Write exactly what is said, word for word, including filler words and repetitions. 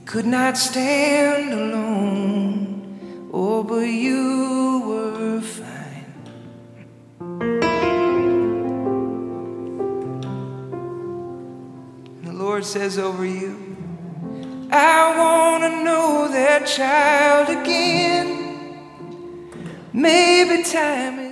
could not stand alone. Oh, but you were fine. The Lord says over you, I want to know that child again. Maybe time is